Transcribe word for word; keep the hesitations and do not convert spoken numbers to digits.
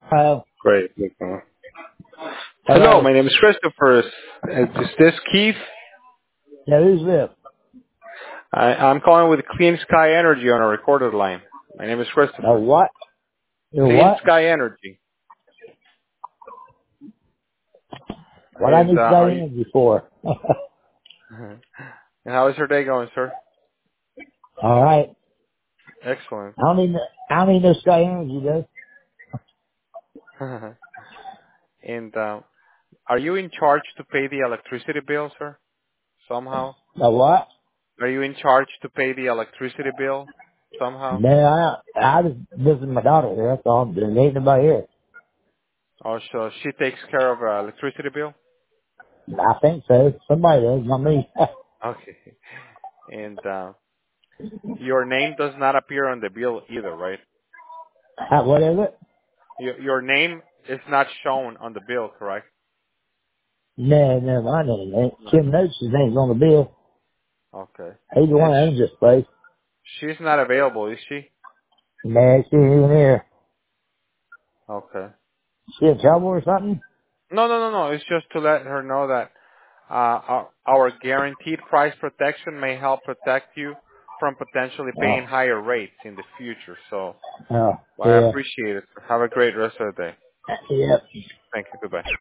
Uh, Great. Uh, Hello, hello. my name is Christopher. Is this Keith? Yeah, who's this? I, I'm calling with Clean Sky Energy on a recorded line. My name is No, Christopher. what? You Clean what? Sky Energy. What I And need uh, to are stay you? in before? And how is your day going, sir? All right. Excellent. I don't need, no- I don't need no Sky Energy, though. and uh, are you in charge to pay the electricity bill, sir? Somehow? No, what? Are you in charge to pay the electricity bill? Somehow? No, I, I just visit my daughter here. That's all I'm doing. Ain't nobody here. Oh, so she takes care of uh, electricity bill? I think so. Somebody does, not me. Okay. And uh, your name does not appear on the bill either, right? What is it? Your, your name is not shown on the bill, correct? No, no, my name ain't. No. Kim Notes' name's on the bill. Okay. He's the one And that owns this place. sh- she's not available, is she? No, she ain't even here. Okay. She in trouble or something? No, no, no, no. It's just to let her know that uh, our, our guaranteed price protection may help protect you from potentially paying Oh, higher rates in the future. So oh, well, I yeah. appreciate it. Have a great rest of the day. Yep. Thank you. Goodbye.